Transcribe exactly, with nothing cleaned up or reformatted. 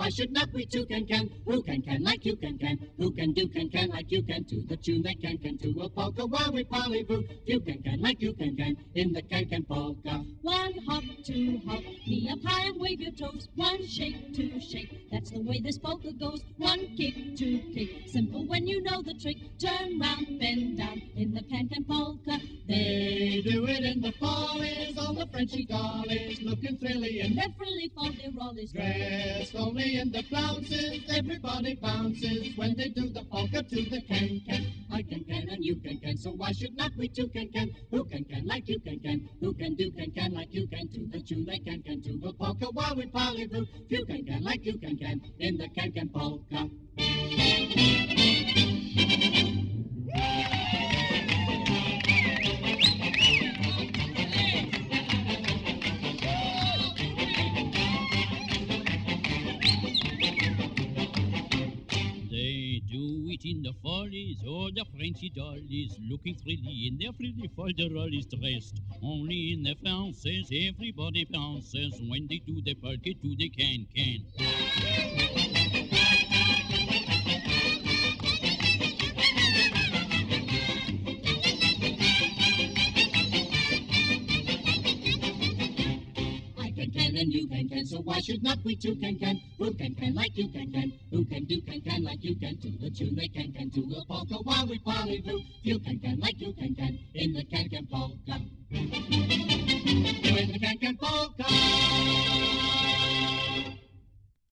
why should not we too can can? Who can can like you can can? Who can do can can like you can? To the tune they can can to a polka while we polyvoo. You can can like you can can in the can can polka. One hop, two hop, knee up high and wave your toes. One shake, two shake, that's the way this polka goes. One kick, two kick, simple when you know the trick. Turn round, bend down in the can can polka. They do it in the follies, all the Frenchy dollies, looking thrilly and They're frilly, foldy, rollies. dressed only in the flounces. Everybody bounces when they do the polka to the can can. I can can and you can can, so why should not we too can can? Who can can like you can can? Who can do can can like you can? To the tune they can can to the polka while we polyvoo. You can can like you can can in the can can polka. In the follies, all the Frenchy dollies, looking thrilly in their frilly folderollies dressed. Only in the flounces, everybody bounces when they do the polka to the can-can. And you can can, so why should not we too can can? Who can can like you can can? Who can do can can like you can? To the tune they can can to a polka while we polyvoo. You can can like you can can in the can can polka. In the can can polka.